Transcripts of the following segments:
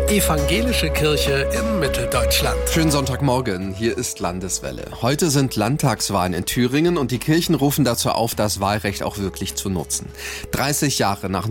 Evangelische Kirche in Mitteldeutschland. Schönen Sonntagmorgen, hier ist Landeswelle. Heute sind Landtagswahlen in Thüringen und die Kirchen rufen dazu auf, das Wahlrecht auch wirklich zu nutzen. 30 Jahre nach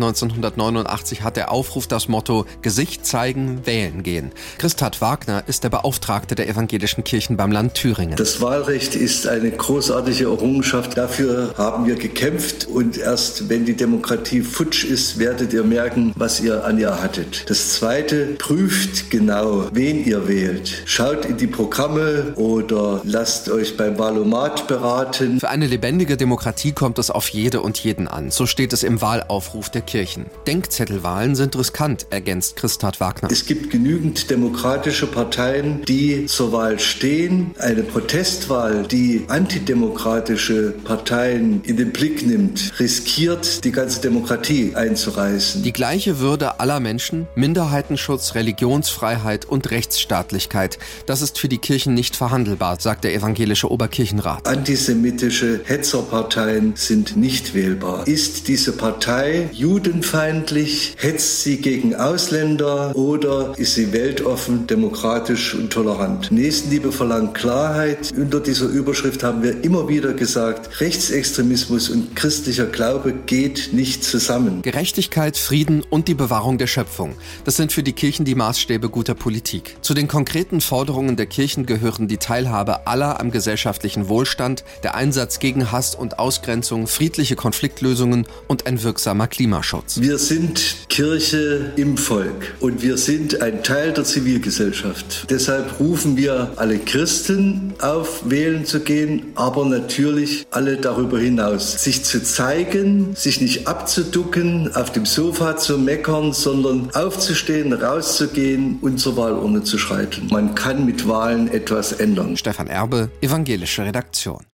1989 hat der Aufruf das Motto Gesicht zeigen, wählen gehen. Christhat Wagner ist der Beauftragte der evangelischen Kirchen beim Land Thüringen. Das Wahlrecht ist eine großartige Errungenschaft. Dafür haben wir gekämpft und erst wenn die Demokratie futsch ist, werdet ihr merken, was ihr an ihr hattet. Das Zweite, prüft genau, wen ihr wählt. Schaut in die Programme oder lasst euch beim Wahlomat beraten. Für eine lebendige Demokratie kommt es auf jede und jeden an. So steht es im Wahlaufruf der Kirchen. Denkzettelwahlen sind riskant, ergänzt Christhat Wagner. Es gibt genügend demokratische Parteien, die zur Wahl stehen. Eine Protestwahl, die antidemokratische Parteien in den Blick nimmt, riskiert, die ganze Demokratie einzureißen. Die gleiche Würde aller Menschen, Minderheitenschutz, Religionsfreiheit und Rechtsstaatlichkeit. Das ist für die Kirchen nicht verhandelbar, sagt der evangelische Oberkirchenrat. Antisemitische Hetzerparteien sind nicht wählbar. Ist diese Partei judenfeindlich? Hetzt sie gegen Ausländer oder ist sie weltoffen, demokratisch und tolerant? Nächstenliebe verlangt Klarheit. Unter dieser Überschrift haben wir immer wieder gesagt, Rechtsextremismus und christlicher Glaube geht nicht zusammen. Gerechtigkeit, Frieden und die Bewahrung der Schöpfung. Das sind für die Kirchen die Maßstäbe guter Politik. Zu den konkreten Forderungen der Kirchen gehören die Teilhabe aller am gesellschaftlichen Wohlstand, der Einsatz gegen Hass und Ausgrenzung, friedliche Konfliktlösungen und ein wirksamer Klimaschutz. Wir sind Kirche im Volk und wir sind ein Teil der Zivilgesellschaft. Deshalb rufen wir alle Christen auf, wählen zu gehen, aber natürlich alle darüber hinaus. Sich zu zeigen, sich nicht abzuducken, auf dem Sofa zu meckern, sondern aufzustehen, rauszugehen und zur Wahlurne zu schreiten. Man kann mit Wahlen etwas ändern. Stefan Erbe, evangelische Redaktion.